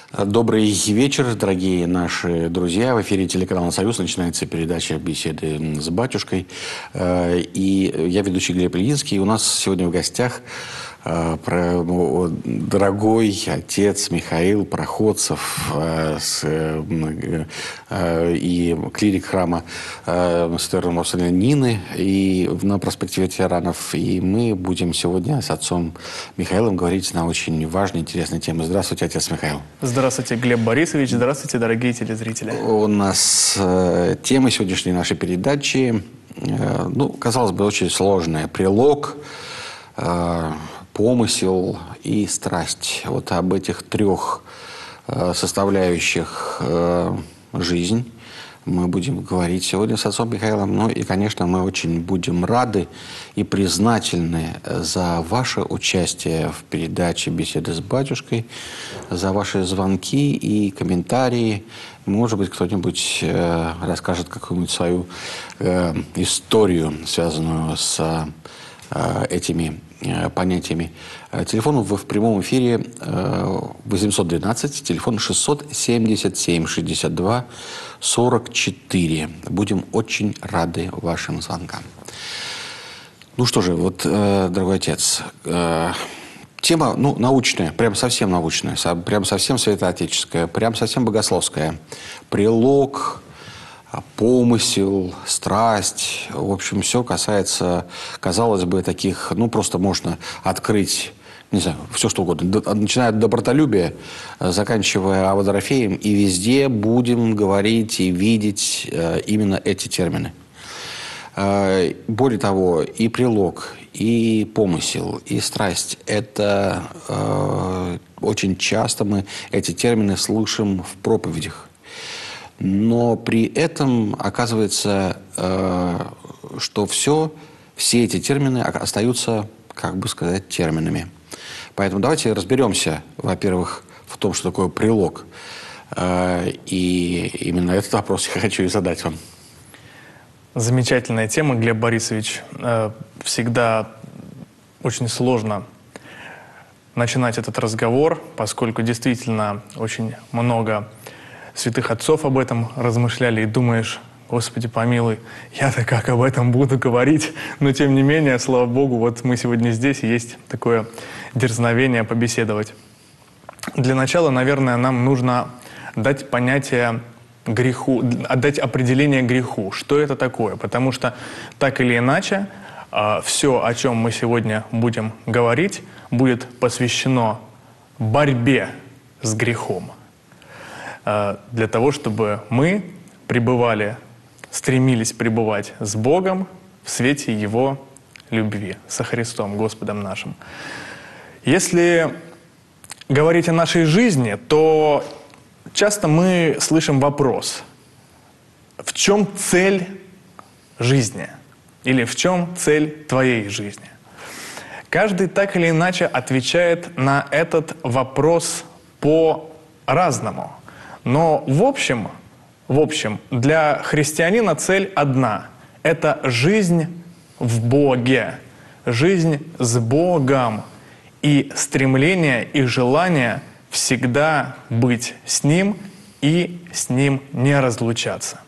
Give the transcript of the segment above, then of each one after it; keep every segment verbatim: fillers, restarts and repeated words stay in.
Добрый вечер, дорогие наши друзья. В эфире телеканала «Союз» начинается передача «Беседы с батюшкой». И я ведущий Глеб Ильинский. И у нас сегодня в гостях дорогой отец Михаил Проходцев и клирик храма Святой Апостольной Нины и на проспекте Ветеранов. И мы будем сегодня с отцом Михаилом говорить на очень важные, интересные темы. Здравствуйте, отец Михаил. Здравствуйте, Глеб Борисович. Здравствуйте, дорогие телезрители. У нас э, тема сегодняшней нашей передачи, э, ну, казалось бы, очень сложная. Прилог, э, помысел и страсть. Вот об этих трех э, составляющих э, жизнь мы будем говорить сегодня с отцом Михаилом. Ну и, конечно, мы очень будем рады и признательны за ваше участие в передаче «Беседы с батюшкой», за ваши звонки и комментарии. Может быть, кто-нибудь э, расскажет какую-нибудь свою э, историю, связанную с э, этими э, понятиями. Телефон в, в прямом эфире э, восемьсот двенадцать, телефон шестьсот семьдесят семь шестьдесят два сорок четыре. Будем очень рады вашим звонкам. Ну что же, вот, э, дорогой отец, э, тема, ну, научная, прям совсем научная, со, прям совсем святоотеческая, прям совсем богословская. Прилог, помысел, страсть, в общем, все касается, казалось бы, таких, ну, просто можно открыть, не знаю, все что угодно, начиная от добротолюбия, заканчивая Аводорофеем, и везде будем говорить и видеть э, именно эти термины. Э, более того, и прилог, и помысел, и страсть – это э, очень часто мы эти термины слышим в проповедях. Но при этом оказывается, э, что все, все эти термины остаются, как бы сказать, терминами. Поэтому давайте разберемся, во-первых, в том, что такое прилог. Э, и именно этот вопрос я хочу и задать вам. Замечательная тема, Глеб Борисович. Э, всегда очень сложно начинать этот разговор, поскольку действительно очень много святых отцов об этом размышляли, и думаешь: Господи помилуй, я-то как об этом буду говорить? Но тем не менее, слава Богу, вот мы сегодня здесь, и есть такое дерзновение побеседовать. Для начала, наверное, нам нужно дать понятие греху, отдать определение греху. Что это такое? Потому что так или иначе, все, о чем мы сегодня будем говорить, будет посвящено борьбе с грехом. Для того, чтобы мы пребывали, стремились пребывать с Богом в свете Его любви, со Христом, Господом нашим. Если говорить о нашей жизни, то часто мы слышим вопрос: в чем цель жизни? Или в чем цель твоей жизни? Каждый так или иначе отвечает на этот вопрос по-разному. Но в общем, в общем, для христианина цель одна – это жизнь в Боге, жизнь с Богом и стремление и желание всегда быть с Ним и с Ним не разлучаться.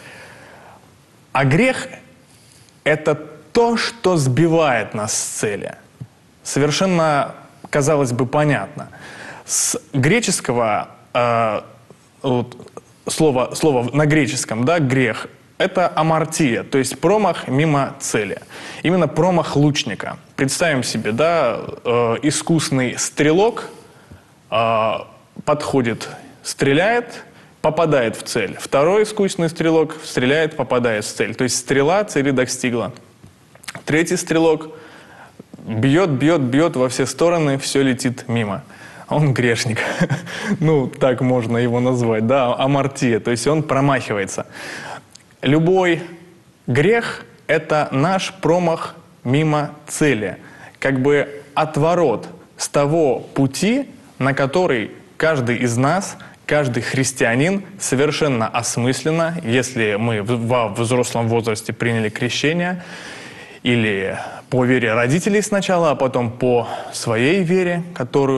А грех – это то, что сбивает нас с цели. Совершенно, казалось бы, понятно. С греческого э, вот, слово, слово на греческом, да, грех – это амартия, то есть промах мимо цели. Именно промах лучника. Представим себе, да, э, искусный стрелок э, подходит, стреляет, попадает в цель. Второй искусный стрелок стреляет, попадает в цель. То есть стрела цели достигла. Третий стрелок бьет, бьет, бьет во все стороны, все летит мимо. Он грешник. Ну, так можно его назвать, да, амартия. То есть он промахивается. Любой грех – это наш промах мимо цели. Как бы отворот с того пути, на который каждый из нас, каждый христианин совершенно осмысленно, если мы во взрослом возрасте приняли крещение, или по вере родителей сначала, а потом по своей вере, которую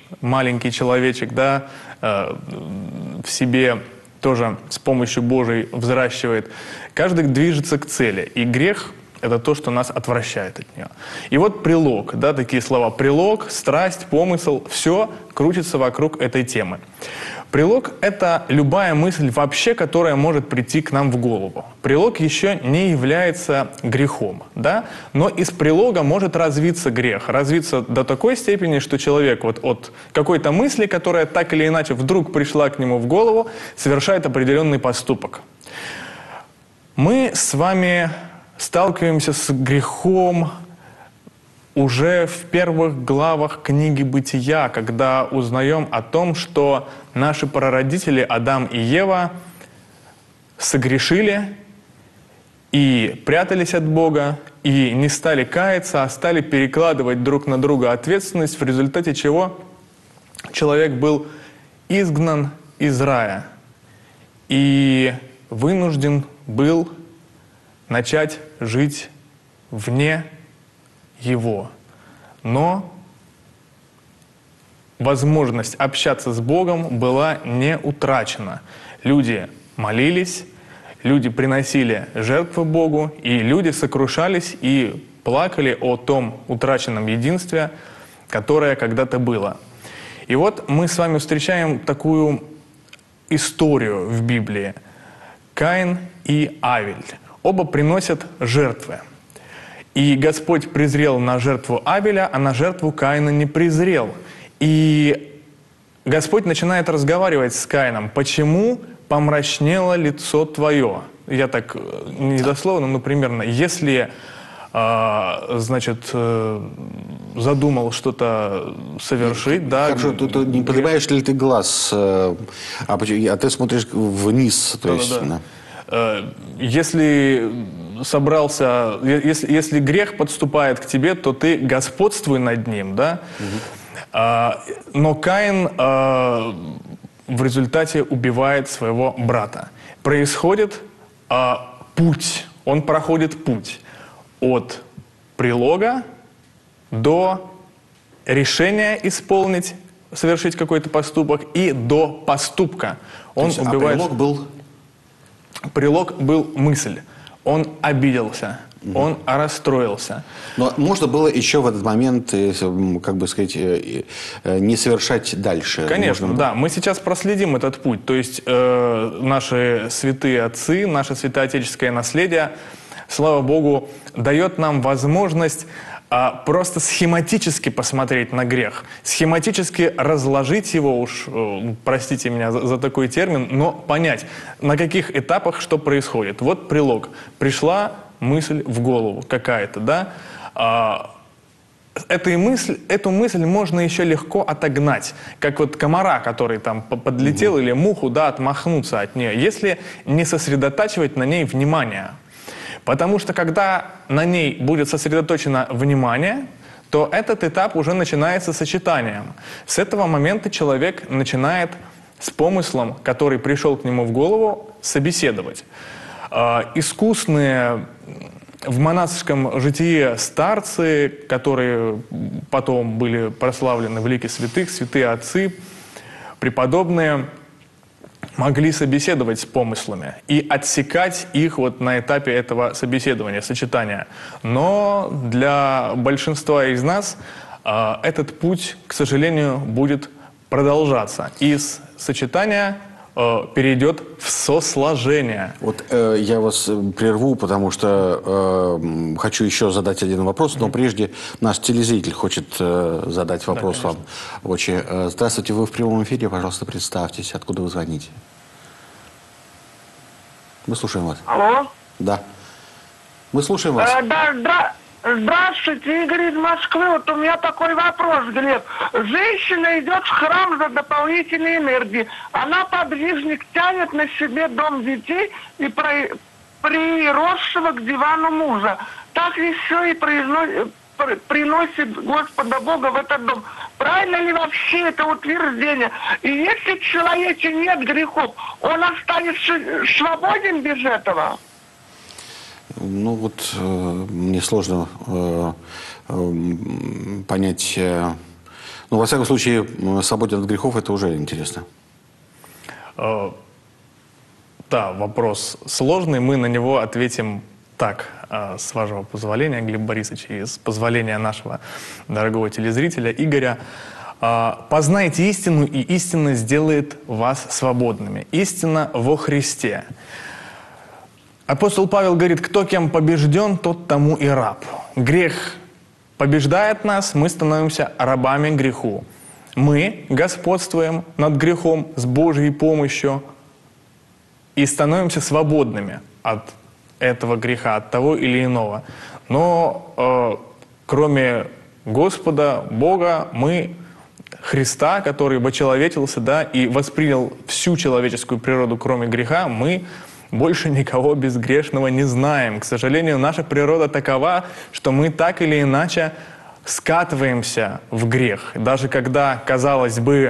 маленький человечек, да, э, в себе тоже с помощью Божией взращивает. Каждый движется к цели. И грех – это то, что нас отвращает от нее. И вот прилог, да, такие слова. Прилог, страсть, помысл – все крутится вокруг этой темы. Прилог – это любая мысль вообще, которая может прийти к нам в голову. Прилог еще не является грехом, да? Но из прилога может развиться грех. Развиться до такой степени, что человек вот от какой-то мысли, которая так или иначе вдруг пришла к нему в голову, совершает определенный поступок. Мы с вами сталкиваемся с грехом уже в первых главах книги «Бытия», когда узнаем о том, что наши прародители Адам и Ева согрешили и прятались от Бога, и не стали каяться, а стали перекладывать друг на друга ответственность, в результате чего человек был изгнан из рая и вынужден был начать жить вне его. Но возможность общаться с Богом была не утрачена. Люди молились, люди приносили жертвы Богу, и люди сокрушались и плакали о том утраченном единстве, которое когда-то было. И вот мы с вами встречаем такую историю в Библии. Каин и Авель. Оба приносят жертвы. И Господь презрел на жертву Авеля, а на жертву Каина не презрел. И Господь начинает разговаривать с Каином. «Почему помрачнело лицо твое?» Я так недословно, но примерно. Если, э, значит, э, задумал что-то совершить, да... Хорошо, ты, ты не поднимаешь ли ты глаз, э, а, а ты смотришь вниз, то да, есть... Да, да. Если собрался, если, если грех подступает к тебе, то ты господствуй над ним, да? Угу. Но Каин в результате убивает своего брата. Происходит путь, он проходит путь от прилога до решения исполнить, совершить какой-то поступок и до поступка. Он есть, убивает... А прилог был... Прилог был мысль. Он обиделся, угу. Он расстроился. Но можно было еще в этот момент, как бы сказать, не совершать дальше. Конечно, можно... да. Мы сейчас проследим этот путь. То есть э, наши святые отцы, наше святоотеческое наследие, слава Богу, дает нам возможность а просто схематически посмотреть на грех, схематически разложить его, уж простите меня за, за такой термин, но понять, на каких этапах что происходит. Вот прилог. Пришла мысль в голову какая-то, да? А, этой мысль, эту мысль можно еще легко отогнать, как вот комара, который там подлетел, угу. или муху, да, отмахнуться от нее, если не сосредотачивать на ней внимание. Потому что когда на ней будет сосредоточено внимание, то этот этап уже начинается сочетанием. С этого момента человек начинает с помыслом, который пришел к нему в голову, собеседовать. Искусные в монашеском житии старцы, которые потом были прославлены в лике святых, святые отцы, преподобные, могли собеседовать с помыслами и отсекать их вот на этапе этого собеседования, сочетания. Но для большинства из нас э, этот путь, к сожалению, будет продолжаться. Из сочетания э, перейдет в сосложение. Вот э, я вас прерву, потому что э, хочу еще задать один вопрос, но mm-hmm. прежде наш телезритель хочет э, задать вопрос да, вам. Очень. Э, здравствуйте, вы в прямом эфире, пожалуйста, представьтесь, откуда вы звоните. Мы слушаем вас. Алло? Да. Мы слушаем вас. Э, да, да. Здравствуйте, Игорь из Москвы. Вот у меня такой вопрос, Глеб. Женщина идет в храм за дополнительной энергией. Она подвижник, тянет на себе дом детей и при... приросшего к дивану мужа. Так ли все и произносит, приносит Господа Бога в этот дом? Правильно ли вообще это утверждение? И если в человеке нет грехов, он останется свободен без этого? Ну вот э, мне сложно э, э, понять, э, Ну, во всяком случае, свободен от грехов, это уже интересно. Э, да, вопрос сложный, мы на него ответим так, э, с вашего позволения, Глеб Борисович, и с позволения нашего дорогого телезрителя Игоря. Э, «Познайте истину, и истина сделает вас свободными». Истина во Христе. Апостол Павел говорит, кто кем побежден, тот тому и раб. Грех побеждает нас, мы становимся рабами греху. Мы господствуем над грехом с Божьей помощью и становимся свободными от этого греха, от того или иного. Но э, кроме Господа, Бога, мы, Христа, который вочеловечился, да, и воспринял всю человеческую природу, кроме греха, мы больше никого безгрешного не знаем. К сожалению, наша природа такова, что мы так или иначе скатываемся в грех. Даже когда, казалось бы,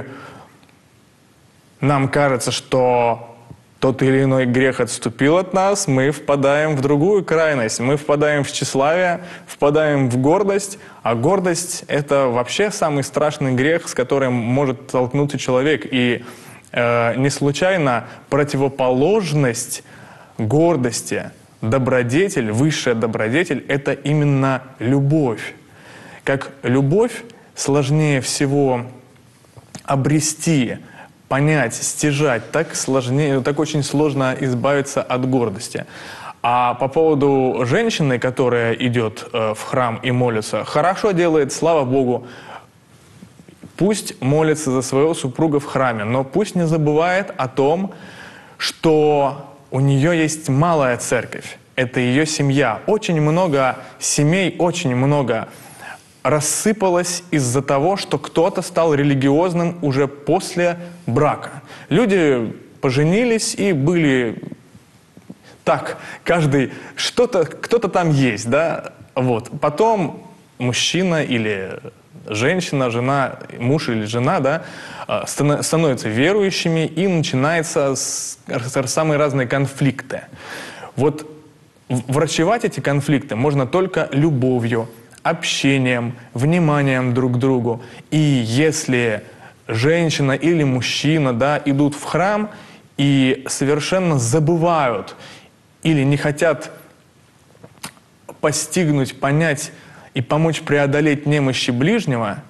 нам кажется, что тот или иной грех отступил от нас, мы впадаем в другую крайность. Мы впадаем в тщеславие, впадаем в гордость. А гордость — это вообще самый страшный грех, с которым может столкнуться человек. И э, не случайно противоположность гордости, добродетель, высшая добродетель — это именно любовь. Как любовь сложнее всего обрести, понять, стяжать, так сложнее, так очень сложно избавиться от гордости. А по поводу женщины, которая идет э, в храм и молится, хорошо делает, слава Богу, пусть молится за своего супруга в храме, но пусть не забывает о том, что у нее есть малая церковь, это ее семья. Очень много семей, очень много рассыпалось из-за того, что кто-то стал религиозным уже после брака. Люди поженились и были так, каждый, что-то, кто-то там есть, да, вот. Потом мужчина или женщина, жена, муж или жена, да, становятся верующими, и начинаются самые разные конфликты. Вот врачевать эти конфликты можно только любовью, общением, вниманием друг к другу. И если женщина или мужчина, да, идут в храм и совершенно забывают или не хотят постигнуть, понять и помочь преодолеть немощи ближнего,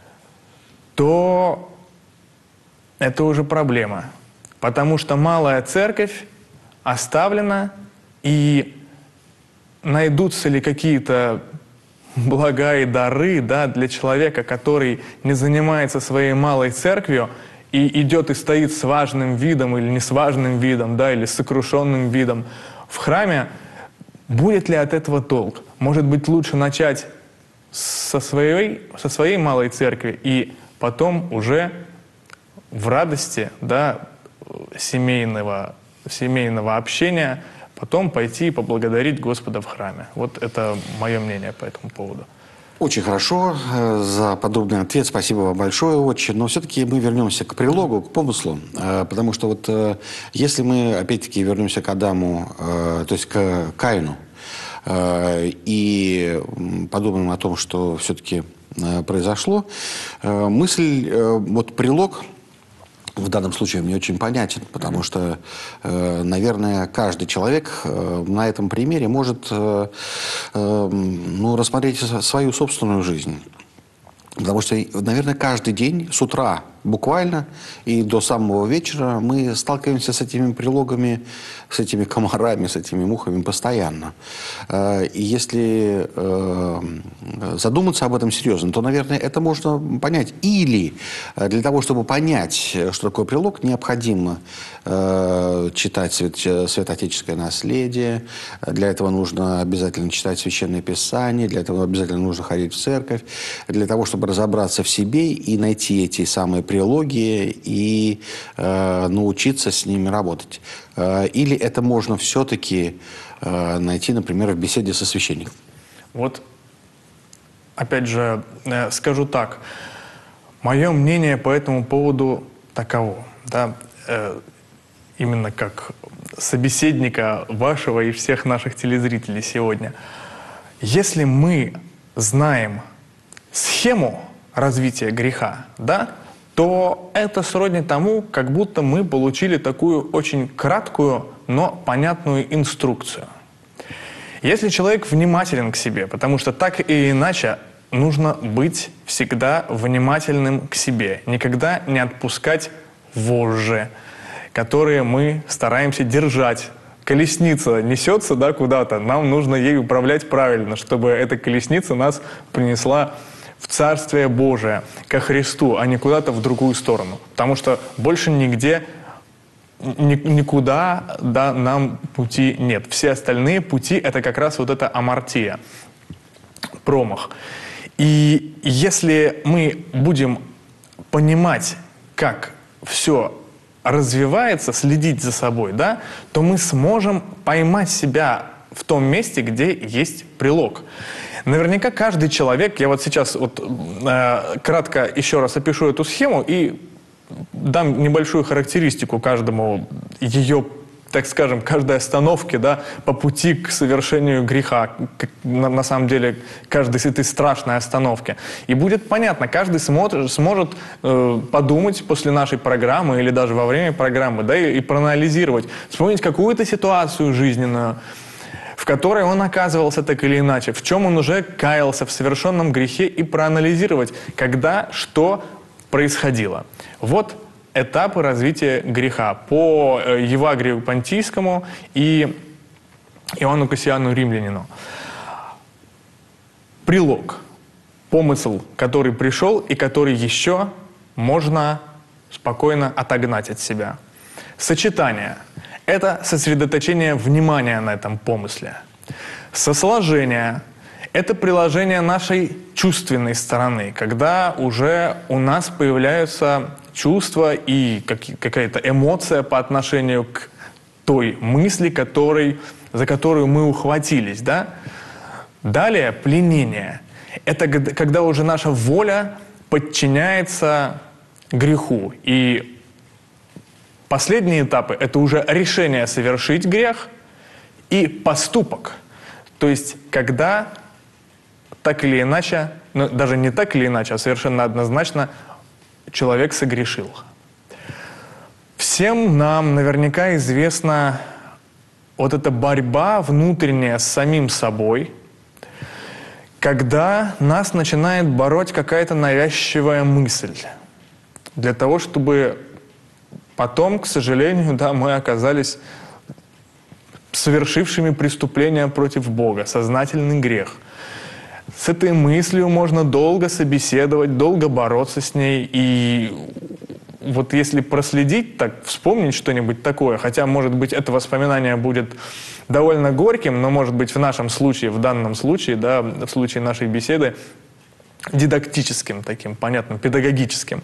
то это уже проблема. Потому что малая церковь оставлена, и найдутся ли какие-то блага и дары, да, для человека, который не занимается своей малой церковью и идет и стоит с важным видом или не с важным видом, да, или с сокрушенным видом в храме, будет ли от этого толк? Может быть, лучше начать со своей, со своей малой церкви и потом уже в радости, да, семейного, семейного общения потом пойти и поблагодарить Господа в храме. Вот это мое мнение по этому поводу. Очень хорошо за подробный ответ. Спасибо вам большое, отче. Но все-таки мы вернемся к прилогу, к помыслу. Потому что вот если мы опять-таки вернемся к Адаму, то есть к Каину, и подумаем о том, что все-таки произошло, мысль, вот прилог в данном случае мне очень понятен, потому что, наверное, каждый человек на этом примере может, ну, рассмотреть свою собственную жизнь. Потому что, наверное, каждый день с утра буквально и до самого вечера мы сталкиваемся с этими прилогами, с этими комарами, с этими мухами постоянно. И если задуматься об этом серьезно, то, наверное, это можно понять. Или для того, чтобы понять, что такое прилог, необходимо читать святоотеческое наследие. Для этого нужно обязательно читать Священное Писание, для этого обязательно нужно ходить в церковь, для того, чтобы разобраться в себе и найти эти самые прилоги и э, научиться с ними работать. Э, или это можно все-таки э, найти, например, в беседе со священником? Вот, опять же, э, скажу так. Мое мнение по этому поводу таково. Да, э, именно как собеседника вашего и всех наших телезрителей сегодня. Если мы знаем схему развития греха, да, то это сродни тому, как будто мы получили такую очень краткую, но понятную инструкцию. Если человек внимателен к себе, потому что так или иначе нужно быть всегда внимательным к себе, никогда не отпускать вожжи, которые мы стараемся держать. Колесница несется, да, куда-то, нам нужно ей управлять правильно, чтобы эта колесница нас принесла в Царствие Божие, ко Христу, а не куда-то в другую сторону. Потому что больше нигде, ни, никуда, да, нам пути нет. Все остальные пути — это как раз вот эта амартия, промах. И если мы будем понимать, как все развивается, следить за собой, да, то мы сможем поймать себя в том месте, где есть прилог. Наверняка каждый человек, я вот сейчас вот, э, кратко еще раз опишу эту схему и дам небольшую характеристику каждому ее, так скажем, каждой остановки, да, по пути к совершению греха, к, на, на самом деле, каждой этой страшной остановки. И будет понятно, каждый сможет, сможет э, подумать после нашей программы или даже во время программы, да, и, и проанализировать, вспомнить какую-то ситуацию жизненную, в которой он оказывался так или иначе, в чем он уже каялся в совершенном грехе, и проанализировать, когда что происходило. Вот этапы развития греха по Евагрию Понтийскому и Иоанну Кассиану Римлянину. Прилог, помысл, который пришел и который еще можно спокойно отогнать от себя. Сочетание – это сосредоточение внимания на этом помысле. Сосложение – это приложение нашей чувственной стороны, когда уже у нас появляются чувства и какая-то эмоция по отношению к той мысли, которой, за которую мы ухватились. Да? Далее пленение – это когда уже наша воля подчиняется греху. И последние этапы – это уже решение совершить грех и поступок. То есть, когда так или иначе, ну, даже не так или иначе, а совершенно однозначно человек согрешил. Всем нам наверняка известна вот эта борьба внутренняя с самим собой, когда нас начинает бороть какая-то навязчивая мысль. Для того, чтобы потом, к сожалению, да, мы оказались совершившими преступления против Бога, сознательный грех. С этой мыслью можно долго собеседовать, долго бороться с ней. И вот если проследить, так вспомнить что-нибудь такое, хотя, может быть, это воспоминание будет довольно горьким, но, может быть, в нашем случае, в данном случае, да, в случае нашей беседы, дидактическим таким, понятным, педагогическим.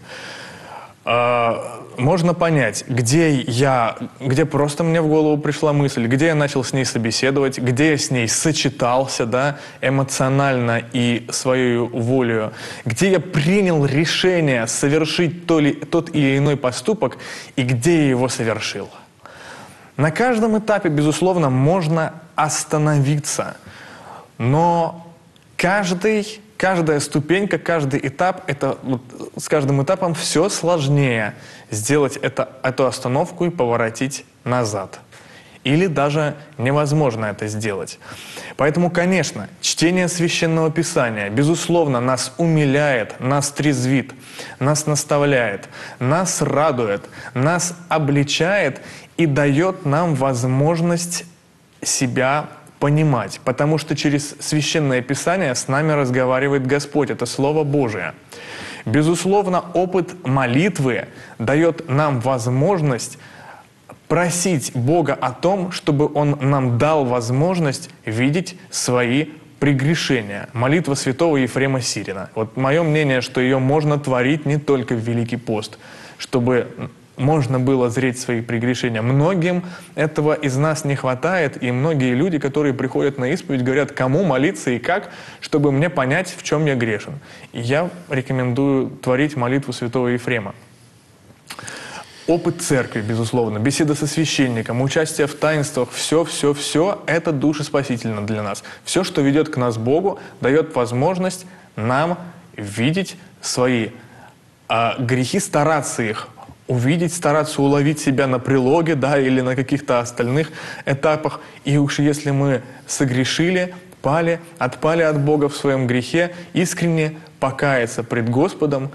Можно понять, где я, где просто мне в голову пришла мысль, где я начал с ней собеседовать, где я с ней сочетался, да, эмоционально и свою волю, где я принял решение совершить то ли, тот или иной поступок и где я его совершил. На каждом этапе, безусловно, можно остановиться, но каждый... Каждая ступенька, каждый этап, это вот, с каждым этапом все сложнее сделать это, эту остановку и поворотить назад. Или даже невозможно это сделать. Поэтому, конечно, чтение Священного Писания, безусловно, нас умиляет, нас трезвит, нас наставляет, нас радует, нас обличает и дает нам возможность себя понимать, потому что через Священное Писание с нами разговаривает Господь, это Слово Божие. Безусловно, опыт молитвы дает нам возможность просить Бога о том, чтобы Он нам дал возможность видеть свои прегрешения. Молитва святого Ефрема Сирина. Вот мое мнение, что ее можно творить не только в Великий пост, чтобы можно было зреть свои прегрешения. Многим этого из нас не хватает, и многие люди, которые приходят на исповедь, говорят, кому молиться и как, чтобы мне понять, в чем я грешен. И я рекомендую творить молитву святого Ефрема. Опыт церкви, безусловно, беседа со священником, участие в таинствах, все, все, все это душеспасительно для нас. Все, что ведет к нас Богу, дает возможность нам видеть свои а, грехи, стараться их увидеть, стараться уловить себя на прилоге, да, или на каких-то остальных этапах. И уж если мы согрешили, пали, отпали от Бога в своем грехе, искренне покаяться пред Господом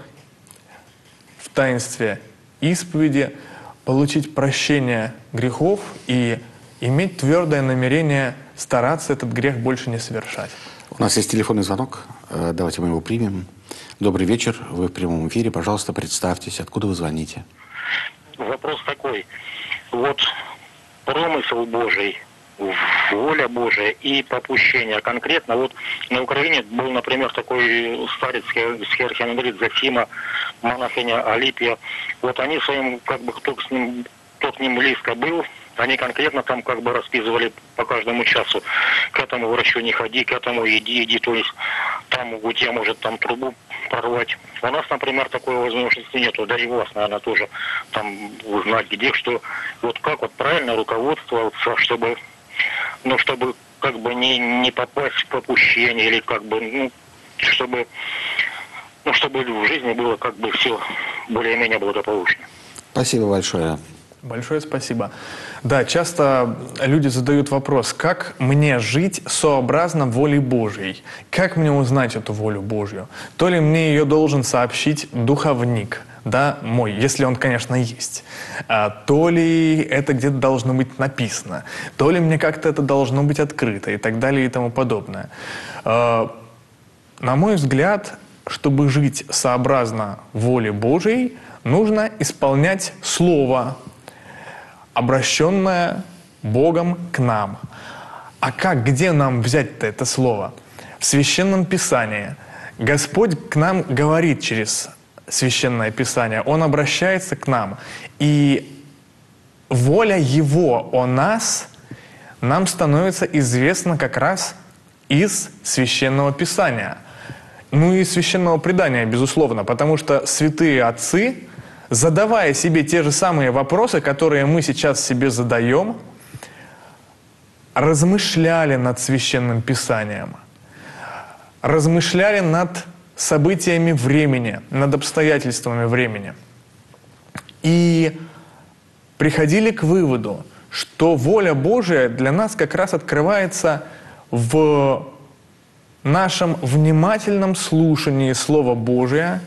в таинстве исповеди, получить прощение грехов и иметь твердое намерение стараться этот грех больше не совершать. У нас есть телефонный звонок. Давайте мы его примем. Добрый вечер. Вы в прямом эфире. Пожалуйста, представьтесь. Откуда вы звоните? Вопрос такой. Вот промысел Божий, воля Божия и попущение. Конкретно вот на Украине был, например, такой старец архимандрит Зосима, монахиня Алипия. Вот они своим, как бы, кто с ним, кто к ним близко был, они конкретно там как бы расписывали по каждому часу. К этому врачу не ходи, к этому иди, иди. То есть там у тебя может там трубу порвать. У нас, например, такой возможности нету. Да и у вас, наверное, тоже там узнать, где что. Вот как вот правильно руководствоваться, чтобы, ну, чтобы как бы не, не попасть в попущение или как бы, ну, чтобы, ну, чтобы в жизни было как бы все более-менее благополучно. Спасибо большое. Большое спасибо. Да, часто люди задают вопрос, как мне жить сообразно воле Божьей? Как мне узнать эту волю Божью? То ли мне ее должен сообщить духовник, да, мой, если он, конечно, есть. А, то ли это где-то должно быть написано, то ли мне как-то это должно быть открыто и так далее и тому подобное. А, на мой взгляд, чтобы жить сообразно воле Божьей, нужно исполнять Слово, обращенное Богом к нам. А как, где нам взять-то это слово? В Священном Писании. Господь к нам говорит через Священное Писание. Он обращается к нам. И воля Его о нас нам становится известна как раз из Священного Писания. Ну и Священного Предания, безусловно, потому что святые отцы, задавая себе те же самые вопросы, которые мы сейчас себе задаем, размышляли над Священным Писанием, размышляли над событиями времени, над обстоятельствами времени. И приходили к выводу, что воля Божия для нас как раз открывается в нашем внимательном слушании Слова Божия,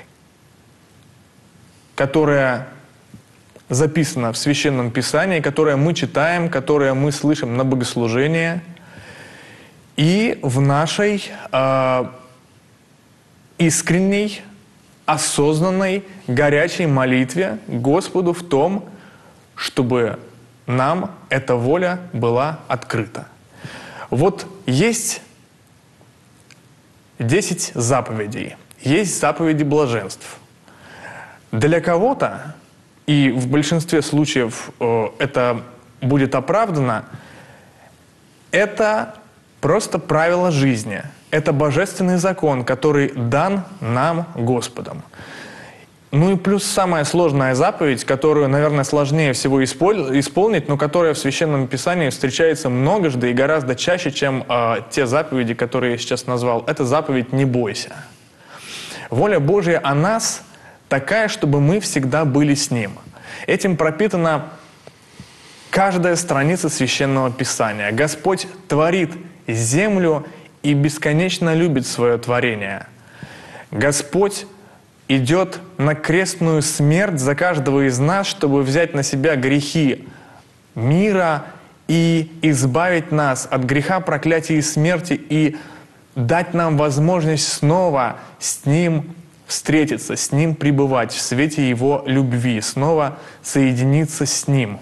которое записано в Священном Писании, которое мы читаем, которое мы слышим на богослужении, и в нашей э, искренней, осознанной, горячей молитве Господу в том, чтобы нам эта воля была открыта. Вот есть десять заповедей, есть заповеди блаженств. Для кого-то, и в большинстве случаев э, это будет оправдано, это просто правило жизни. Это божественный закон, который дан нам Господом. Ну и плюс самая сложная заповедь, которую, наверное, сложнее всего исполнить, но которая в Священном Писании встречается многожды и гораздо чаще, чем э, те заповеди, которые я сейчас назвал. Это заповедь «Не бойся». Воля Божья о нас такая, чтобы мы всегда были с Ним. Этим пропитана каждая страница Священного Писания. Господь творит землю и бесконечно любит свое творение. Господь идет на крестную смерть за каждого из нас, чтобы взять на себя грехи мира и избавить нас от греха, проклятия и смерти, и дать нам возможность снова с Ним встретиться, с Ним пребывать в свете Его любви, снова соединиться с Ним.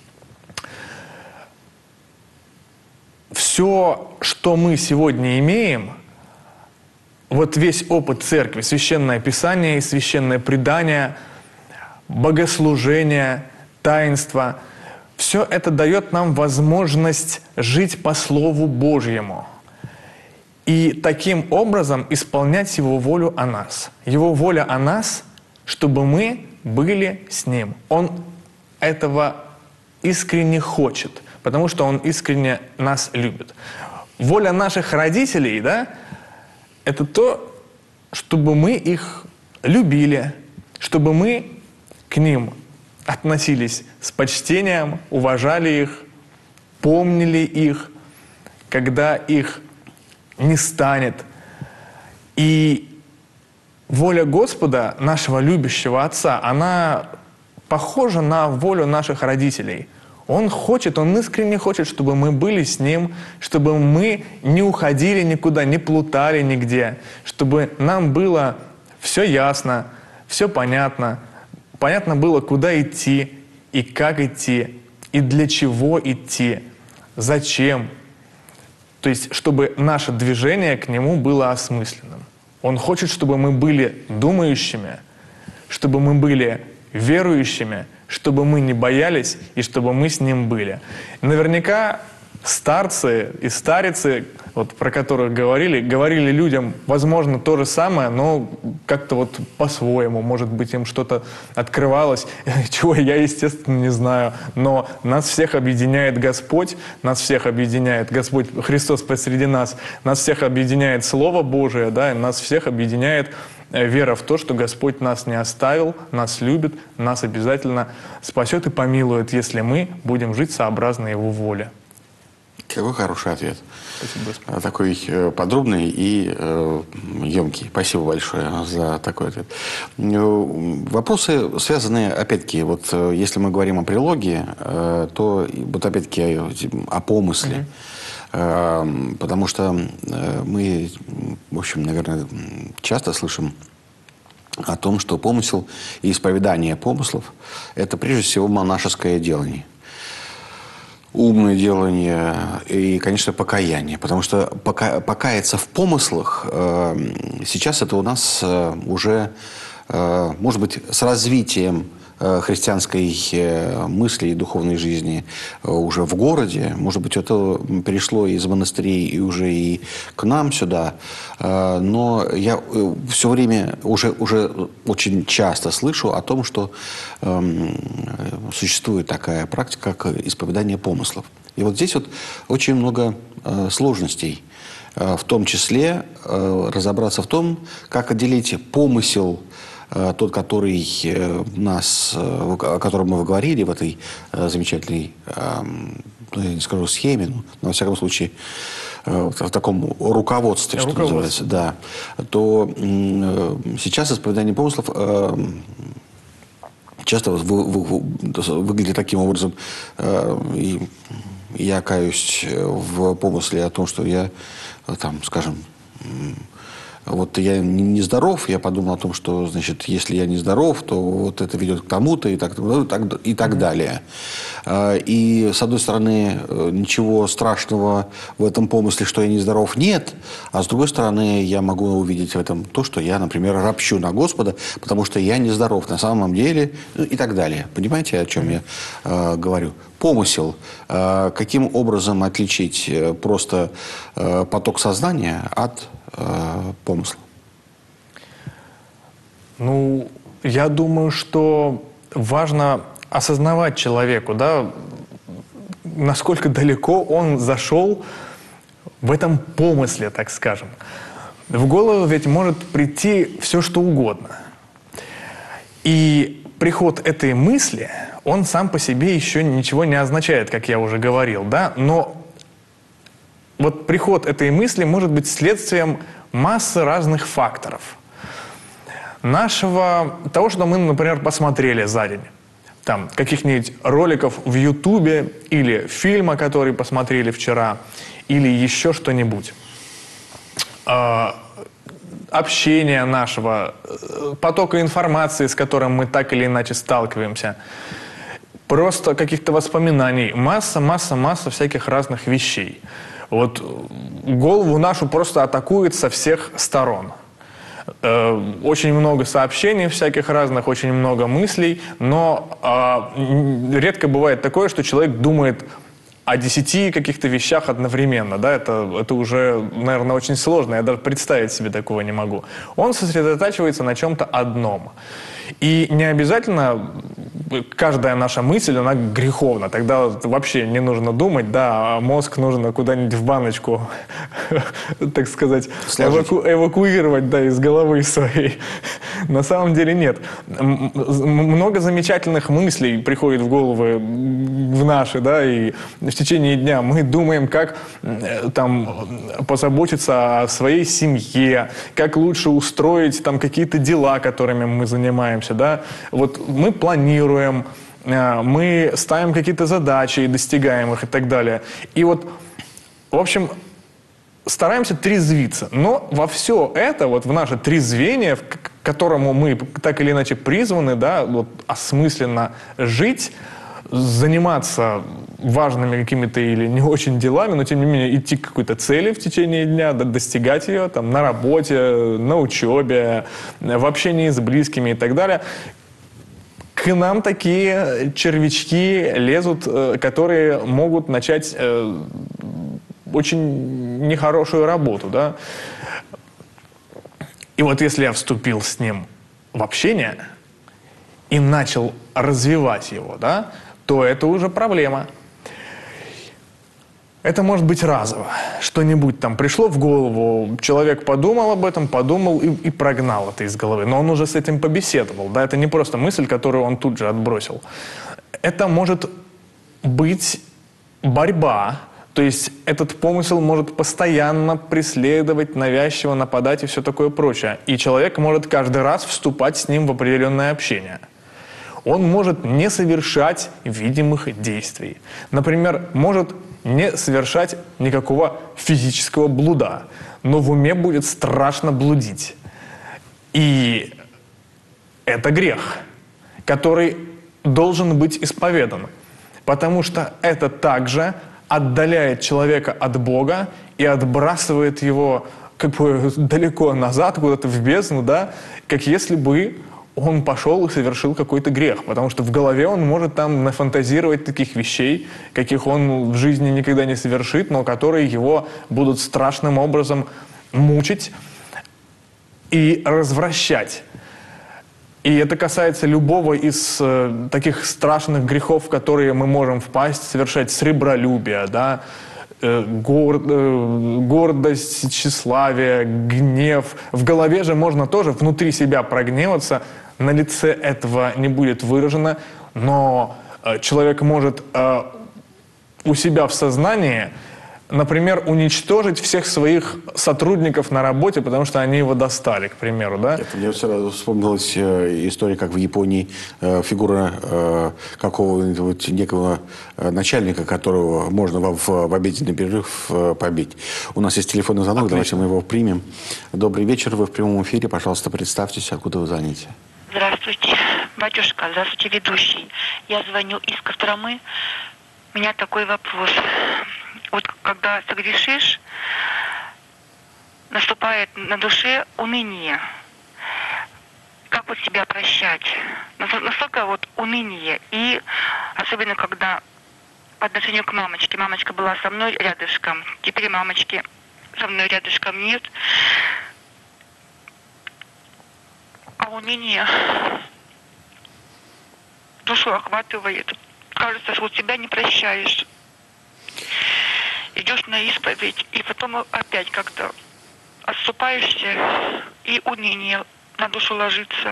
Все, что мы сегодня имеем, вот весь опыт церкви, Священное Писание и Священное Предание, богослужение, таинство, все это дает нам возможность жить по Слову Божьему и таким образом исполнять Его волю о нас. Его воля о нас, чтобы мы были с Ним. Он этого искренне хочет, потому что Он искренне нас любит. Воля наших родителей, да, это то, чтобы мы их любили, чтобы мы к ним относились с почтением, уважали их, помнили их, когда их не станет. И воля Господа, нашего любящего Отца, она похожа на волю наших родителей. Он хочет, Он искренне хочет, чтобы мы были с Ним, чтобы мы не уходили никуда, не плутали нигде, чтобы нам было все ясно, все понятно, понятно было, куда идти и как идти, и для чего идти, зачем. То есть, чтобы наше движение к Нему было осмысленным. Он хочет, чтобы мы были думающими, чтобы мы были верующими, чтобы мы не боялись и чтобы мы с Ним были. Наверняка старцы и старицы, вот, про которых говорили, говорили людям, возможно, то же самое, но как-то вот по-своему, может быть, им что-то открывалось, чего я, естественно, не знаю. Но нас всех объединяет Господь, нас всех объединяет Господь, Христос посреди нас, нас всех объединяет Слово Божие, да, и нас всех объединяет вера в то, что Господь нас не оставил, нас любит, нас обязательно спасет и помилует, если мы будем жить сообразно Его воле. Какой хороший ответ. Спасибо, Господи. Такой подробный и э, емкий. Спасибо большое за такой ответ. Вопросы связаны, опять-таки, вот если мы говорим о прилоге, э, то вот опять-таки о, о помысле. Mm-hmm. э, потому что мы, в общем, наверное, часто слышим о том, что помысел и исповедание помыслов – это прежде всего монашеское делание. Умное делание и, конечно, покаяние. Потому что пока, покаяться в помыслах э, сейчас это у нас э, уже, э, может быть, с развитием э, христианской э, мысли и духовной жизни э, уже в городе. Может быть, это перешло из монастырей и уже и к нам сюда. Э, но я э, все время, уже, уже очень часто слышу о том, что э, существует такая практика, как исповедание помыслов. И вот здесь вот очень много э, сложностей. Э, в том числе э, разобраться в том, как отделить помысел, э, тот, который э, нас, э, о котором мы говорили в этой э, замечательной, э, ну, я не скажу схеме, но, но во всяком случае, э, в таком руководстве, что называется, да, то э, сейчас исповедание помыслов э, часто вы, вы, выглядит таким образом. Э, и я каюсь в помысле о том, что я, там, скажем, вот я не здоров, я подумал о том, что, значит, если я не здоров, то вот это ведет к тому-то и так, и так, и так далее. И, с одной стороны, ничего страшного в этом помысле, что я не здоров, нет. А с другой стороны, я могу увидеть в этом то, что я, например, ропщу на Господа, потому что я не здоров на самом деле, и так далее. Понимаете, о чем я э, говорю? Помысел. Э, каким образом отличить просто э, поток сознания от э, помысла? Ну, я думаю, что важно осознавать человеку, да, насколько далеко он зашел в этом помысле, так скажем. В голову ведь может прийти все, что угодно. И приход этой мысли, он сам по себе еще ничего не означает, как я уже говорил, да, но вот приход этой мысли может быть следствием массы разных факторов. Нашего, того, что мы, например, посмотрели за день. Там, каких-нибудь роликов в Ютубе или фильма, который посмотрели вчера, или еще что-нибудь. Э, общения нашего, потока информации, с которым мы так или иначе сталкиваемся. Просто каких-то воспоминаний. Масса, масса, масса всяких разных вещей. Вот голову нашу просто атакует со всех сторон. Очень много сообщений всяких разных, очень много мыслей, но э, редко бывает такое, что человек думает о десяти каких-то вещах одновременно. Да? Это, это уже, наверное, очень сложно, я даже представить себе такого не могу. Он сосредотачивается на чем-то одном. И не обязательно каждая наша мысль, она греховна. Тогда вообще не нужно думать, да, а мозг нужно куда-нибудь в баночку, так сказать, эваку эвакуировать, да, из головы своей. На самом деле нет. Много замечательных мыслей приходит в головы в наши, да, и в течение дня мы думаем, как там позаботиться о своей семье, как лучше устроить там какие-то дела, которыми мы занимаемся, да. Вот мы планируем, мы ставим какие-то задачи и достигаем их и так далее. И вот, в общем, стараемся трезвиться. Но во все это, вот в наше трезвение, к которому мы так или иначе призваны, да, вот осмысленно жить, заниматься важными какими-то или не очень делами, но тем не менее идти к какой-то цели в течение дня, достигать ее там, на работе, на учебе, в общении с близкими и так далее. К нам такие червячки лезут, которые могут начать э, очень нехорошую работу, да. И вот если я вступил с ним в общение и начал развивать его, да, то это уже проблема. Это может быть разово. Что-нибудь там пришло в голову, человек подумал об этом, подумал и, и прогнал это из головы. Но он уже с этим побеседовал. Да? Это не просто мысль, которую он тут же отбросил. Это может быть борьба. То есть этот помысел может постоянно преследовать, навязчиво нападать и все такое прочее. И человек может каждый раз вступать с ним в определенное общение. Он может не совершать видимых действий. Например, может не совершать никакого физического блуда, но в уме будет страшно блудить. И это грех, который должен быть исповедан, потому что это также отдаляет человека от Бога и отбрасывает его как бы далеко назад, куда-то в бездну, да, как если бы он пошел и совершил какой-то грех, потому что в голове он может там нафантазировать таких вещей, каких он в жизни никогда не совершит, но которые его будут страшным образом мучить и развращать. И это касается любого из э, таких страшных грехов, в которые мы можем впасть, совершать сребролюбие, да, э, гор, э, гордость, тщеславие, гнев. В голове же можно тоже внутри себя прогневаться, на лице этого не будет выражено, но э, человек может э, у себя в сознании, например, уничтожить всех своих сотрудников на работе, потому что они его достали, к примеру, да? Это мне сразу вспомнилась э, история, как в Японии э, фигура э, какого-нибудь некого э, начальника, которого можно в, в обеденный перерыв э, побить. У нас есть телефонный звонок, отлично. Давайте мы его примем. Добрый вечер, вы в прямом эфире, пожалуйста, представьтесь, откуда вы звоните. Здравствуйте, батюшка, здравствуйте, ведущий. Я звоню из Костромы. У меня такой вопрос. Вот когда согрешишь, наступает на душе уныние. Как вот себя прощать? Настолько вот уныние. И особенно когда по отношению к мамочке. Мамочка была со мной рядышком. Теперь мамочки со мной рядышком нет. А уныние душу охватывает. Кажется, что себя не прощаешь. Идешь на исповедь, и потом опять как-то отступаешься, и уныние на душу ложится.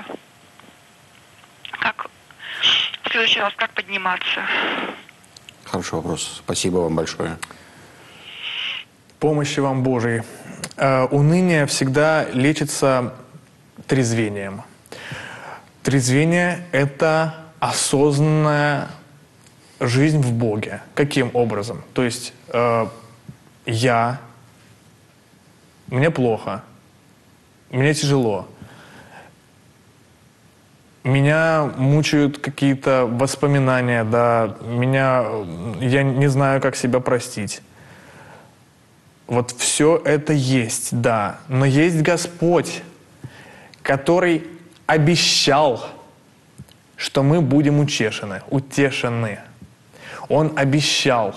Как в следующий раз, как подниматься? Хороший вопрос. Спасибо вам большое. Помощи вам Божией. Э, уныние всегда лечится трезвением. Трезвение – это осознанная жизнь в Боге. Каким образом? То есть э, я, мне плохо, мне тяжело, меня мучают какие-то воспоминания, да, меня, я не знаю, как себя простить. Вот все это есть, да, но есть Господь, который обещал, что мы будем утешены, утешены. Он обещал.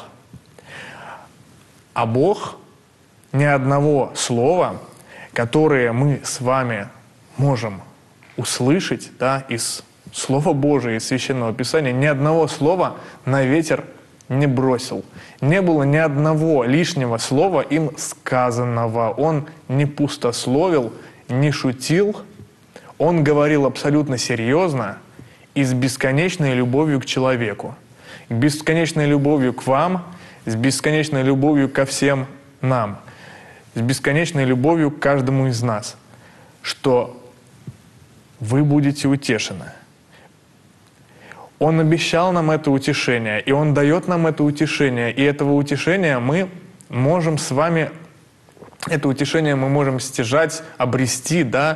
А Бог ни одного слова, которое мы с вами можем услышать, да, из Слово Божие из Священного Писания ни одного слова на ветер не бросил. Не было ни одного лишнего слова им сказанного. Он не пустословил, не шутил. Он говорил абсолютно серьезно и с бесконечной любовью к человеку. С бесконечной любовью к вам, с бесконечной любовью ко всем нам, с бесконечной любовью к каждому из нас, что вы будете утешены. Он обещал нам это утешение, и Он дает нам это утешение. И этого утешения мы можем с вами, это утешение мы можем стяжать, обрести, да,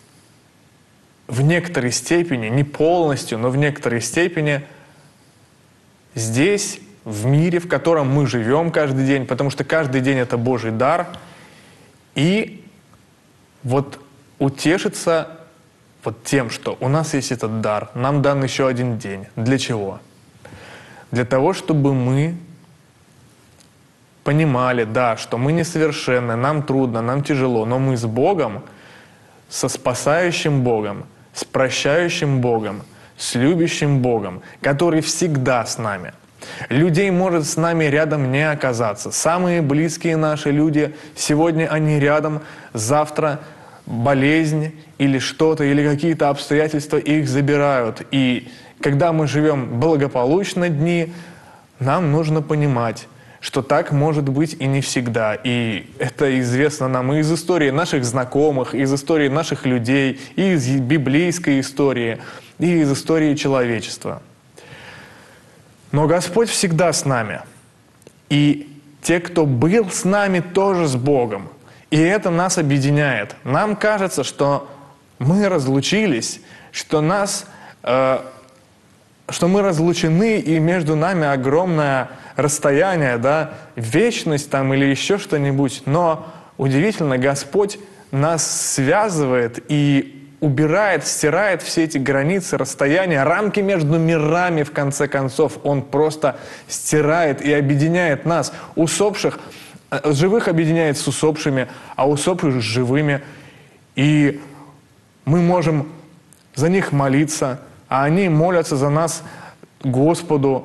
в некоторой степени, не полностью, но в некоторой степени здесь, в мире, в котором мы живем каждый день, потому что каждый день — это Божий дар. И вот утешиться вот тем, что у нас есть этот дар, нам дан еще один день. Для чего? Для того, чтобы мы понимали, да, что мы несовершенны, нам трудно, нам тяжело, но мы с Богом, со спасающим Богом, с прощающим Богом, с любящим Богом, который всегда с нами. Людей может с нами рядом не оказаться. Самые близкие наши люди, сегодня они рядом, завтра болезнь или что-то, или какие-то обстоятельства их забирают. И когда мы живем благополучно дни, нам нужно понимать, что так может быть и не всегда. И это известно нам и из истории наших знакомых, из истории наших людей, и из библейской истории, и из истории человечества. Но Господь всегда с нами. И те, кто был с нами, тоже с Богом. И это нас объединяет. Нам кажется, что мы разлучились, что, нас, э, что мы разлучены, и между нами огромное расстояние, да, вечность там или еще что-нибудь. Но удивительно, Господь нас связывает и убирает, стирает все эти границы, расстояния, рамки между мирами, в конце концов. Он просто стирает и объединяет нас, усопших, живых объединяет с усопшими, а усопших с живыми. И мы можем за них молиться, а они молятся за нас Господу.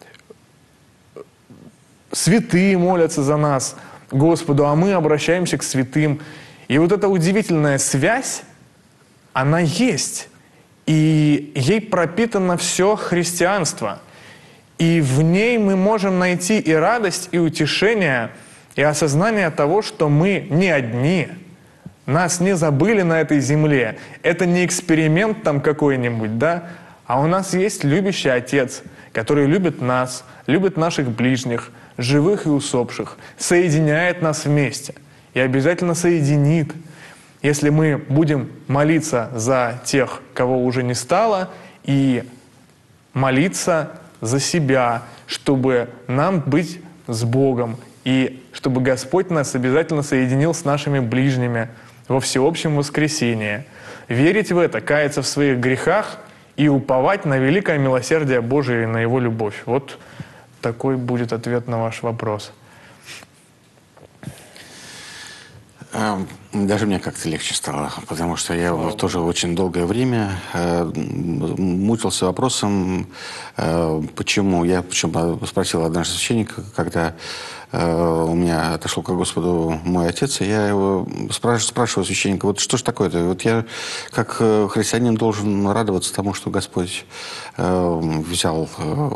Святые молятся за нас Господу, а мы обращаемся к святым. И вот эта удивительная связь, она есть. И ей пропитано все христианство. И в ней мы можем найти и радость, и утешение, и осознание того, что мы не одни. Нас не забыли на этой земле. Это не эксперимент там какой-нибудь, да? А у нас есть любящий Отец, который любит нас, любит наших ближних, живых и усопших, соединяет нас вместе и обязательно соединит. Если мы будем молиться за тех, кого уже не стало, и молиться за себя, чтобы нам быть с Богом, и чтобы Господь нас обязательно соединил с нашими ближними во всеобщем воскресении. Верить в это, каяться в своих грехах и уповать на великое милосердие Божие и на Его любовь. Вот такой будет ответ на ваш вопрос. Даже мне как-то легче стало, потому что я вот тоже очень долгое время э, мучился вопросом, э, почему. Я причем спросил однажды священника, когда э, у меня отошел к Господу мой отец, и я его спрашиваю, спрашиваю священника, вот что ж такое-то? Вот я как христианин должен радоваться тому, что Господь э, взял э,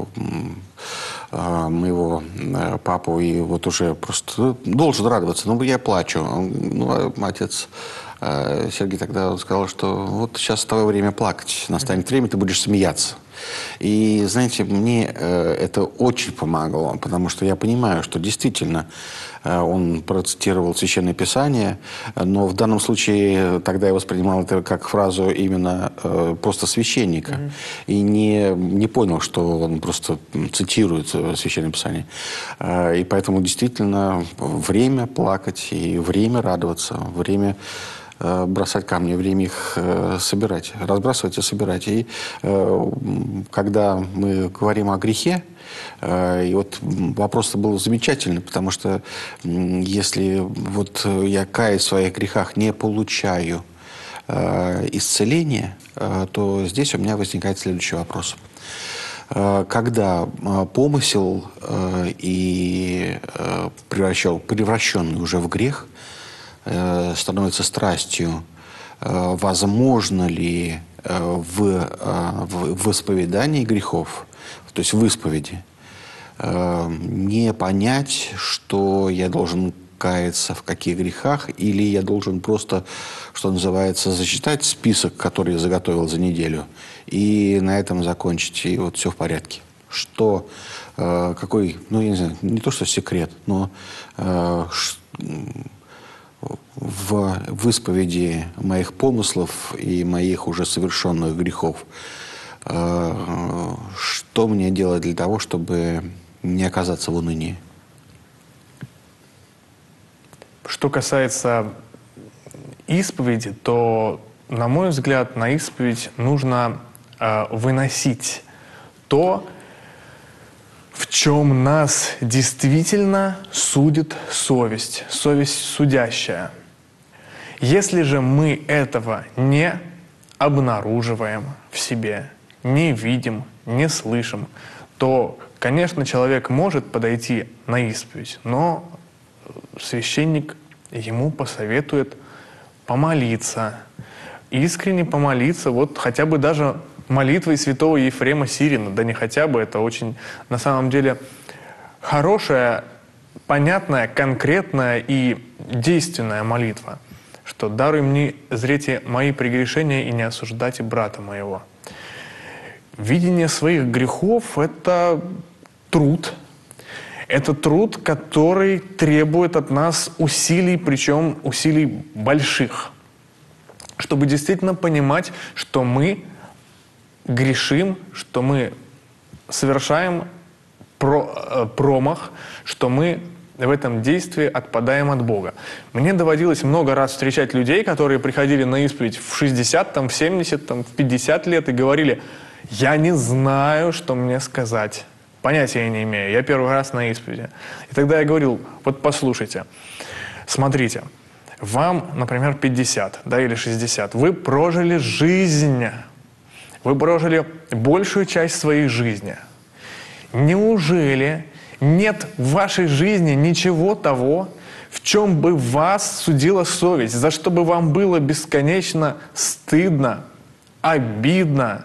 моего папу, и вот уже просто должен радоваться. Ну, я плачу. Ну, отец Сергей тогда сказал, что вот сейчас твое время плакать, настанет время, ты будешь смеяться. И, знаете, мне это очень помогло, потому что я понимаю, что действительно он процитировал Священное Писание, но в данном случае тогда я воспринимал это как фразу именно просто священника. Mm-hmm. И не, не понял, что он просто цитирует Священное Писание. И поэтому действительно время плакать и время радоваться, время бросать камни, время их собирать, разбрасывать и собирать. И когда мы говорим о грехе, и вот вопрос был замечательный, потому что если вот я, каясь в своих грехах, не получаю э, исцеления, э, то здесь у меня возникает следующий вопрос. Э, когда э, помысел э, и э, превращен, превращенный уже в грех э, становится страстью, э, возможно ли э, в, э, в, в исповедании грехов, то есть в исповеди, э, не понять, что я должен каяться в каких грехах, или я должен просто, что называется, зачитать список, который я заготовил за неделю, и на этом закончить, и вот все в порядке. Что, э, какой, ну, я не знаю, не то что секрет, но э, ш, в, в исповеди моих помыслов и моих уже совершенных грехов, э, что мне делать для того, чтобы не оказаться в унынии? Что касается исповеди, то, на мой взгляд, на исповедь нужно э, выносить то, в чем нас действительно судит совесть, совесть судящая. Если же мы этого не обнаруживаем в себе, не видим, не слышим, то, конечно, человек может подойти на исповедь, но священник ему посоветует помолиться, искренне помолиться, вот хотя бы даже молитвой святого Ефрема Сирина, да не хотя бы, это очень, на самом деле, хорошая, понятная, конкретная и действенная молитва, что «даруй мне зрите мои прегрешения и не осуждайте брата моего». Видение своих грехов – это труд. Это труд, который требует от нас усилий, причем усилий больших, чтобы действительно понимать, что мы грешим, что мы совершаем про, промах, что мы в этом действии отпадаем от Бога. Мне доводилось много раз встречать людей, которые приходили на исповедь в шестьдесят, там, в семьдесят, там, в пятьдесят лет и говорили: «Я не знаю, что мне сказать». Понятия я не имею. Я первый раз на исповеди. И тогда я говорил: вот послушайте, смотрите, вам, например, пятьдесят, да, или шестьдесят. Вы прожили жизнь. Вы прожили большую часть своей жизни. Неужели нет в вашей жизни ничего того, в чем бы вас судила совесть, за что бы вам было бесконечно стыдно, обидно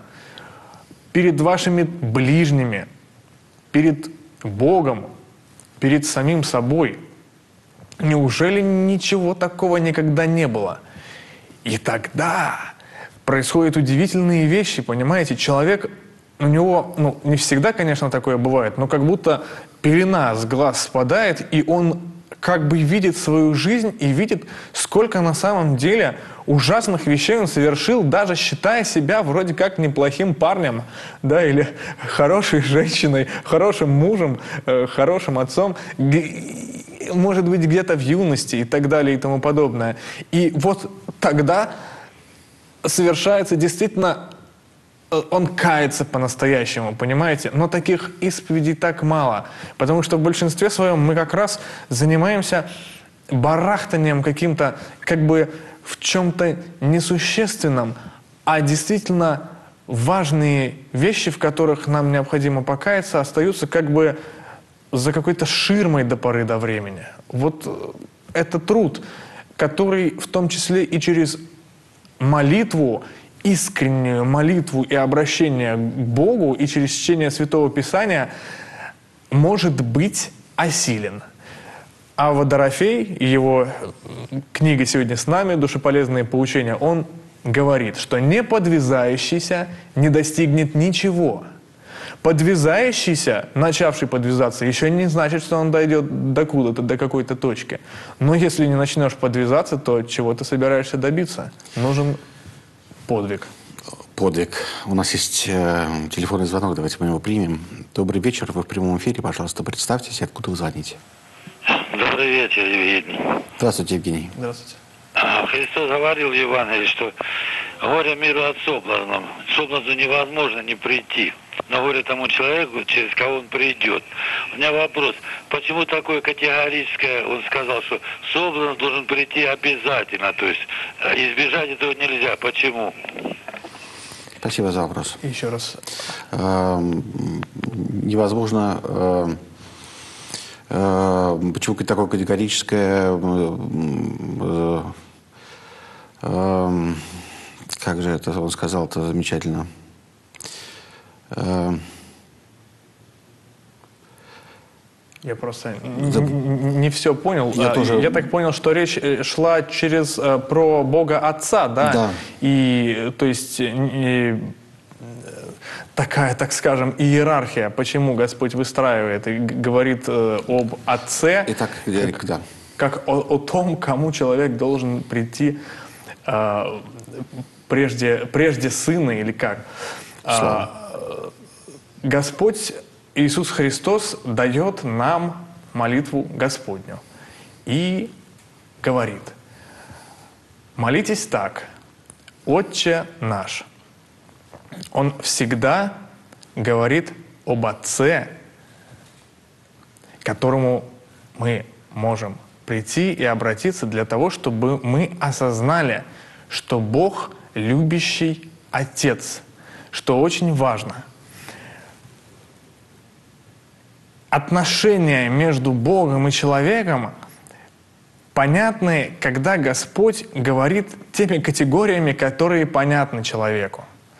перед вашими ближними, перед Богом, перед самим собой? Неужели ничего такого никогда не было? И тогда происходят удивительные вещи, понимаете? Человек, у него, ну, не всегда, конечно, такое бывает, но как будто пелена с глаз спадает, и он как бы видит свою жизнь и видит, сколько на самом деле ужасных вещей он совершил, даже считая себя вроде как неплохим парнем, да, или хорошей женщиной, хорошим мужем, э, хорошим отцом, может быть, где-то в юности и так далее и тому подобное. И вот тогда совершается действительно, он кается по-настоящему, понимаете? Но таких исповедей так мало, потому что в большинстве своем мы как раз занимаемся барахтанием каким-то, как бы в чем-то несущественном, а действительно важные вещи, в которых нам необходимо покаяться, остаются как бы за какой-то ширмой до поры до времени. Вот это труд, который в том числе и через молитву, искреннюю молитву и обращение к Богу, и через чтение Святого Писания может быть осилен. А Водорофей, его книга сегодня с нами, «Душеполезные поучения», он говорит, что не подвязающийся не достигнет ничего. Подвязающийся, начавший подвязаться, еще не значит, что он дойдет до куда-то, до какой-то точки. Но если не начнешь подвязаться, то чего ты собираешься добиться? Нужен подвиг. Подвиг. У нас есть э, телефонный звонок, давайте мы его примем. Добрый вечер, вы в прямом эфире, пожалуйста, представьтесь, откуда вы звоните. Добрый вечер, Евгений. Здравствуйте, Евгений. Здравствуйте. Христос говорил в Евангелии, что горе миру от соблазнов. Соблазну невозможно не прийти. на волю тому человеку, через кого он придет. У меня вопрос, почему такое категорическое, он сказал, что соблазн должен прийти обязательно, то есть избежать этого нельзя. Почему? Спасибо за вопрос. Еще раз. Невозможно... Почему такое категорическое... Как же это он сказал-то замечательно? Я просто да. не, не все понял. Я, а, тоже... я так понял, что речь шла через про Бога Отца, да? Да. И то есть и, такая, так скажем, иерархия, почему Господь выстраивает и говорит э, об Отце, Итак, как, да. как о, о том, кому человек должен прийти э, прежде, прежде Сына или как. Э, Господь Иисус Христос дает нам молитву Господню и говорит: молитесь так: Отче наш. Он всегда говорит об Отце, к которому мы можем прийти и обратиться для того, чтобы мы осознали, что Бог любящий Отец, что очень важно. Отношения между Богом и человеком понятны, когда Господь говорит теми категориями, которые понятны человеку.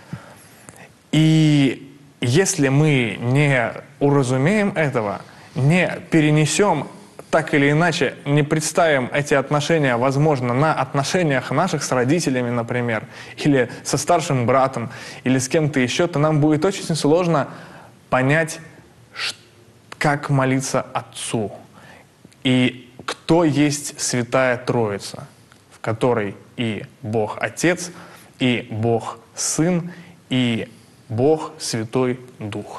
И если мы не уразумеем этого, не перенесем, так или иначе, не представим эти отношения, возможно, на отношениях наших с родителями, например, или со старшим братом, или с кем-то еще, то нам будет очень сложно понять, как молиться Отцу и кто есть Святая Троица, в которой и Бог Отец, и Бог Сын, и Бог Святой Дух.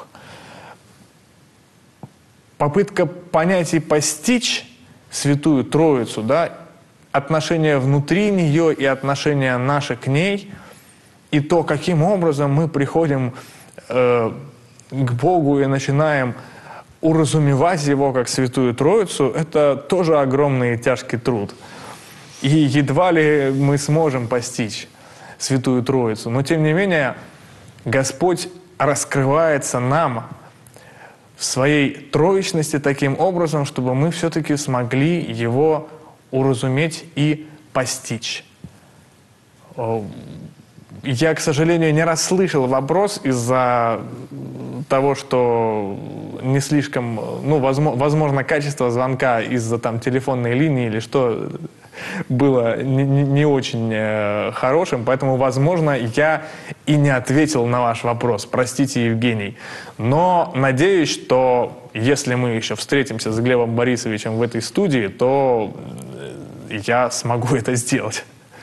Попытка понять и постичь Святую Троицу, да, отношения внутри нее и отношения наши к ней, и то, каким образом мы приходим э, к Богу и начинаем уразумевать Его как Святую Троицу, это тоже огромный и тяжкий труд. И едва ли мы сможем постичь Святую Троицу. Но тем не менее, Господь раскрывается нам в своей троичности таким образом, чтобы мы все-таки смогли Его уразуметь и постичь. Я, к сожалению, не расслышал вопрос из-за того, что не слишком, ну, возможно, возможно качество звонка из-за там телефонной линии или что было не, не очень э, хорошим, поэтому, возможно, я и не ответил на ваш вопрос. Простите, Евгений. Но надеюсь, что если мы еще встретимся с Глебом Борисовичем в этой студии, то я смогу это сделать.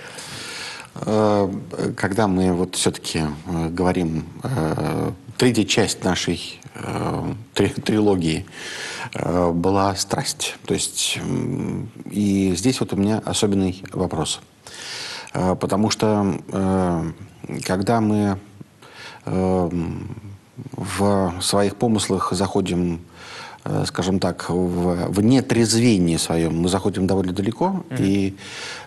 Когда мы вот все-таки говорим, третья часть нашей трилогии была страсть. То есть, и здесь вот у меня особенный вопрос. Потому что когда мы в своих помыслах заходим, скажем так, в, в нетрезвении своем, мы заходим довольно далеко, mm-hmm. и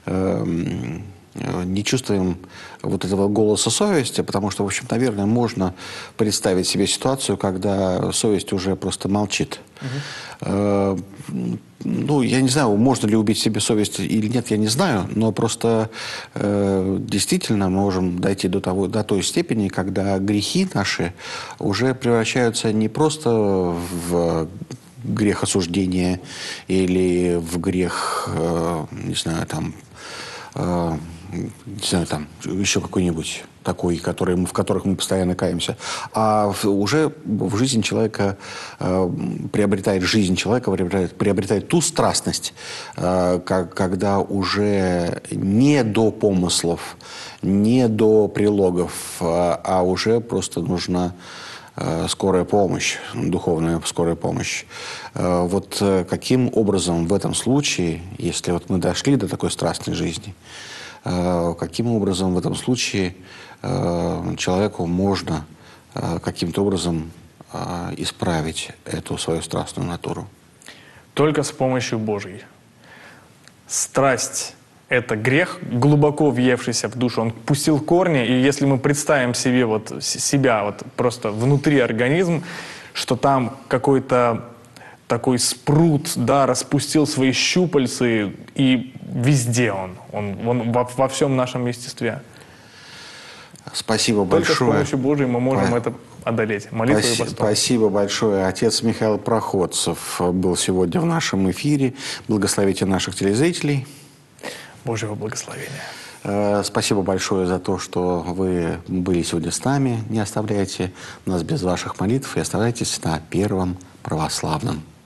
не чувствуем вот этого голоса совести, потому что, в общем, наверное, можно представить себе ситуацию, когда совесть уже просто молчит. Uh-huh. Ну, я не знаю, можно ли убить себе совесть или нет, я не знаю, но просто э, действительно мы можем дойти до, того, до той степени, когда грехи наши уже превращаются не просто в грех осуждения или в грех, э, не знаю, там, э, не знаю, там, еще какой-нибудь такой, который, в которых мы постоянно каемся, а в, уже в жизнь человека э, приобретает, жизнь человека приобретает, приобретает ту страстность, э, как, когда уже не до помыслов, не до прилогов, э, а уже просто нужна э, скорая помощь, духовная скорая помощь. Э, вот э, каким образом в этом случае, если вот мы дошли до такой страстной жизни, каким образом в этом случае человеку можно э, каким-то образом э, исправить эту свою страстную натуру? Только с помощью Божьей. Страсть – это грех, глубоко въевшийся в душу. Он пустил корни, и если мы представим себе вот себя вот просто внутри организма, что там какой-то такой спрут, да, распустил свои щупальцы, и везде он, он, он во, во всем нашем естестве. Спасибо Только большое. с помощью Божьей мы можем По... это одолеть. Молитвой и Спаси... постом. Спасибо большое. Отец Михаил Проходцев был сегодня в нашем эфире. Благословите наших телезрителей. Божьего благословения. Спасибо большое за то, что вы были сегодня с нами. Не оставляйте нас без ваших молитв и оставайтесь на Первом Православном.